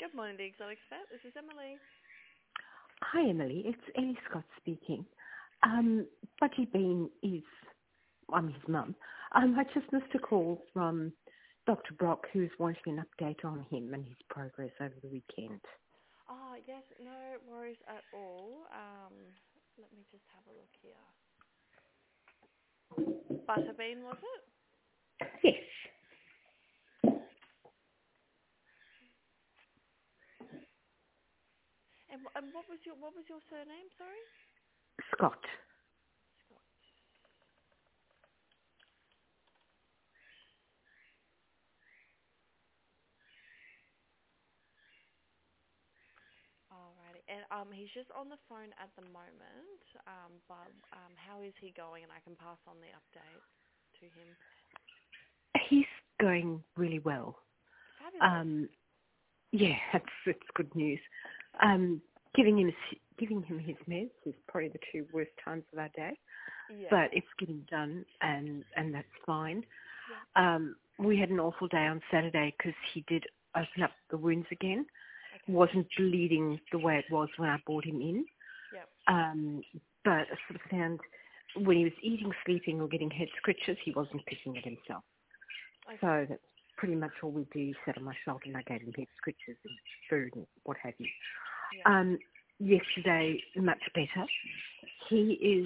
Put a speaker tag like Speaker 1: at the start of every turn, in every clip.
Speaker 1: Good morning, the Exotic Vet. This is Emily.
Speaker 2: Hi, Emily. It's Ellie Scott speaking. Budgie Bean is, I'm his mum. I just missed a call from Dr. Brock, who's wanting an update on him and his progress over the weekend.
Speaker 1: Oh, yes, no worries at all. Let me just have a look here. Butterbean, was it?
Speaker 2: Yes,
Speaker 1: And what was your surname? Sorry.
Speaker 2: Scott.
Speaker 1: Scott. Alrighty. And he's just on the phone at the moment. But how is he going? And I can pass on the update to him.
Speaker 2: He's going really well.
Speaker 1: Fabulous.
Speaker 2: Yeah, it's good news. Giving him his meds is probably the two worst times of our day,
Speaker 1: Yeah.
Speaker 2: but it's getting done, and that's fine.
Speaker 1: Yeah.
Speaker 2: We had an awful day on Saturday because he did open up the wounds again.
Speaker 1: Okay.
Speaker 2: Wasn't bleeding the way it was when I brought him in.
Speaker 1: Yep.
Speaker 2: But I sort of found when he was eating, sleeping, or getting head scratches, he wasn't picking it himself.
Speaker 1: Okay.
Speaker 2: So that's pretty much all we do. He sat on my shoulder and I gave him head scratches and food and what have you.
Speaker 1: Yeah.
Speaker 2: Yesterday, much better. He is,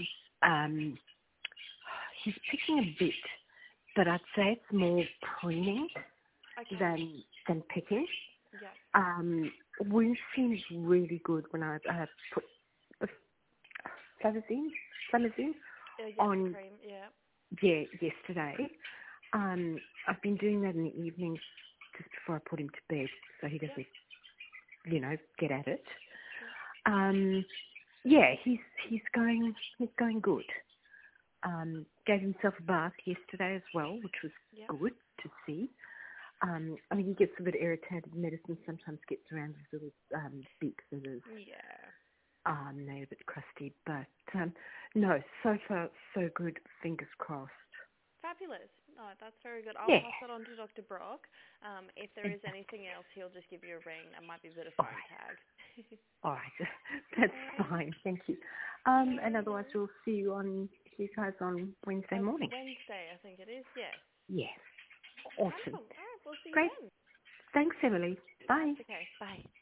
Speaker 2: he's picking a bit, but I'd say it's more preening
Speaker 1: Okay.
Speaker 2: than picking.
Speaker 1: Yeah.
Speaker 2: Wound seems really good when I put the Flamazine
Speaker 1: Yes, the
Speaker 2: on,
Speaker 1: cream. Yeah.
Speaker 2: yesterday. I've been doing that in the evenings just before I put him to bed so he
Speaker 1: Yep.
Speaker 2: doesn't, get at it.
Speaker 1: Sure.
Speaker 2: He's going good. Gave himself a bath yesterday as well, which was
Speaker 1: Yep.
Speaker 2: good to see. I mean, he gets a bit irritated. Medicine sometimes gets around his little beak feathers.
Speaker 1: Yeah.
Speaker 2: They're a bit crusty, but no, so far so good. Fingers crossed.
Speaker 1: Fabulous. No, that's very good. I'll
Speaker 2: Yeah.
Speaker 1: pass that on to Dr. Brock. If there is anything else, he'll just give you a ring. That might be a bit of
Speaker 2: All
Speaker 1: phone
Speaker 2: right.
Speaker 1: tag.
Speaker 2: All right. That's
Speaker 1: Alrighty.
Speaker 2: fine. Thank you.
Speaker 1: No
Speaker 2: And otherwise,
Speaker 1: worries.
Speaker 2: we'll see you guys on Wednesday morning.
Speaker 1: Wednesday, I think it is. Yes.
Speaker 2: Yes. Awesome.
Speaker 1: Wonderful. All right. We'll see you
Speaker 2: Great.
Speaker 1: then.
Speaker 2: Thanks, Emily. Bye.
Speaker 1: That's okay. Bye.